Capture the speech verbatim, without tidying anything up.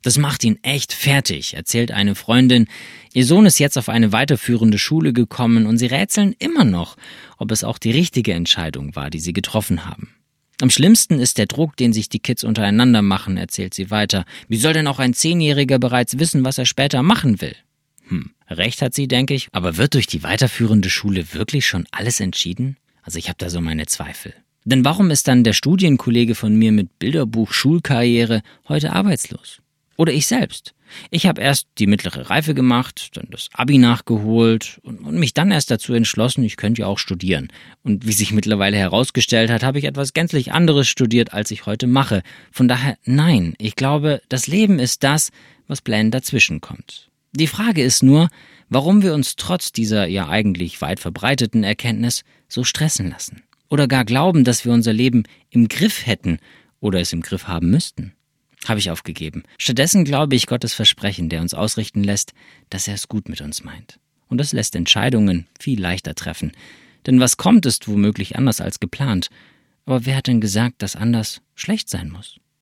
Das macht ihn echt fertig, erzählt eine Freundin. Ihr Sohn ist jetzt auf eine weiterführende Schule gekommen und sie rätseln immer noch, ob es auch die richtige Entscheidung war, die sie getroffen haben. Am schlimmsten ist der Druck, den sich die Kids untereinander machen, erzählt sie weiter. Wie soll denn auch ein Zehnjähriger bereits wissen, was er später machen will? Hm, recht hat sie, denke ich. Aber wird durch die weiterführende Schule wirklich schon alles entschieden? Also ich habe da so meine Zweifel. Denn warum ist dann der Studienkollege von mir mit Bilderbuch Schulkarriere heute arbeitslos? Oder ich selbst. Ich habe erst die mittlere Reife gemacht, dann das Abi nachgeholt und, und mich dann erst dazu entschlossen, ich könnte ja auch studieren. Und wie sich mittlerweile herausgestellt hat, habe ich etwas gänzlich anderes studiert, als ich heute mache. Von daher, nein, ich glaube, das Leben ist das, was blendend dazwischen kommt. Die Frage ist nur, warum wir uns trotz dieser ja eigentlich weit verbreiteten Erkenntnis so stressen lassen. Oder gar glauben, dass wir unser Leben im Griff hätten oder es im Griff haben müssten. Habe ich aufgegeben. Stattdessen glaube ich Gottes Versprechen, der uns ausrichten lässt, dass er es gut mit uns meint. Und das lässt Entscheidungen viel leichter treffen. Denn was kommt, ist womöglich anders als geplant. Aber wer hat denn gesagt, dass anders schlecht sein muss?